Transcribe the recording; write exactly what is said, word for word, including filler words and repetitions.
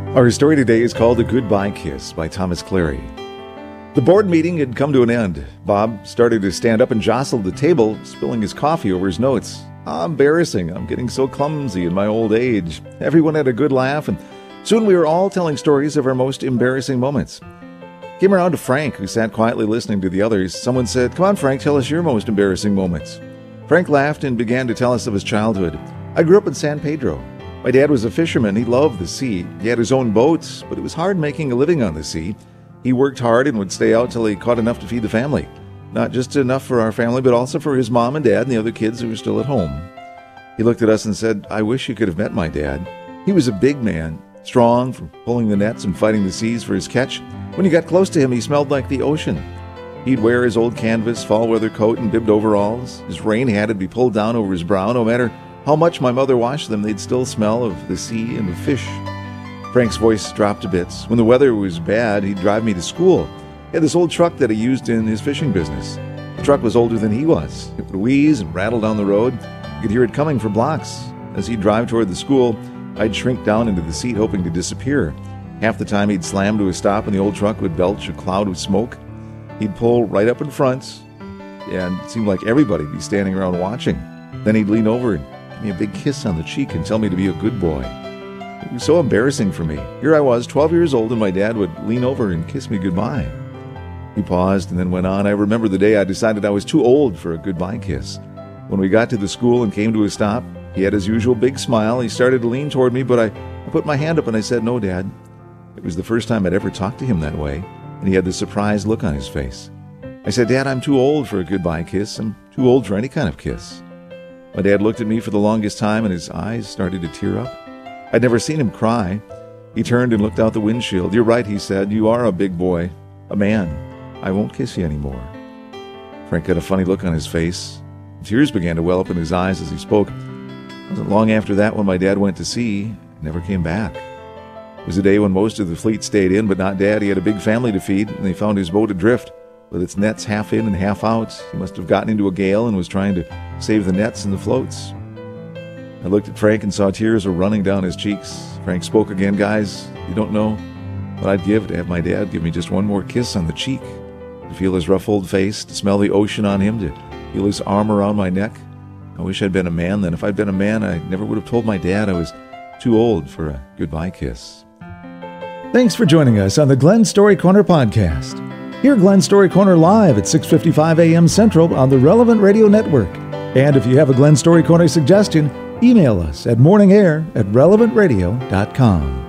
Our story today is called A Goodbye Kiss by Thomas Cleary. The board meeting had come to an end. Bob started to stand up and jostled the table, spilling his coffee over his notes. Ah, embarrassing. I'm getting so clumsy in my old age. Everyone had a good laugh, and soon we were all telling stories of our most embarrassing moments. Came around to Frank, who sat quietly listening to the others. Someone said, "Come on, Frank, tell us your most embarrassing moments." Frank laughed and began to tell us of his childhood. "I grew up in San Pedro. My dad was a fisherman. He loved the sea. He had his own boats, but it was hard making a living on the sea. He worked hard and would stay out till he caught enough to feed the family. Not just enough for our family, but also for his mom and dad and the other kids who were still at home." He looked at us and said, "I wish you could have met my dad. He was a big man, strong for pulling the nets and fighting the seas for his catch. When you got close to him, he smelled like the ocean. He'd wear his old canvas fall-weather coat and bibbed overalls. His rain hat would be pulled down over his brow. No matter how much my mother washed them, they'd still smell of the sea and of fish." Frank's voice dropped to bits. When the weather was bad, he'd drive me to school. He had this old truck that he used in his fishing business. The truck was older than he was. It would wheeze and rattle down the road. You could hear it coming for blocks. As he'd drive toward the school, I'd shrink down into the seat hoping to disappear. Half the time he'd slam to a stop and the old truck would belch a cloud of smoke. He'd pull right up in front, and it seemed like everybody'd be standing around watching. Then he'd lean over and give me a big kiss on the cheek and tell me to be a good boy. It was so embarrassing for me. Here I was, twelve years old, and my dad would lean over and kiss me goodbye. He paused and then went on. "I remember the day I decided I was too old for a goodbye kiss. When we got to the school and came to a stop, he had his usual big smile. He started to lean toward me, but I, I put my hand up and I said, 'No, Dad.' It was the first time I'd ever talked to him that way, and he had this surprised look on his face. I said, 'Dad, I'm too old for a goodbye kiss. I'm too old for any kind of kiss.' My dad looked at me for the longest time, and his eyes started to tear up. I'd never seen him cry. He turned and looked out the windshield. 'You're right,' he said. 'You are a big boy, a man. I won't kiss you anymore.' Frank had a funny look on his face. Tears began to well up in his eyes as he spoke. It wasn't long after that when my dad went to sea and never came back. It was a day when most of the fleet stayed in, but not Dad. He had a big family to feed, and they found his boat adrift, with its nets half in and half out. He must have gotten into a gale and was trying to save the nets and the floats. I looked at Frank and saw tears were running down his cheeks. Frank spoke again. "Guys, you don't know what I'd give to have my dad give me just one more kiss on the cheek, to feel his rough old face, to smell the ocean on him, to feel his arm around my neck. I wish I'd been a man then. If I'd been a man, I never would have told my dad I was too old for a goodbye kiss." Thanks for joining us on the Glen Story Corner podcast. Hear Glen Story Corner live at six fifty-five a.m. Central on the Relevant Radio Network. And if you have a Glen Story Corner suggestion, email us at morningair at relevant radio dot com.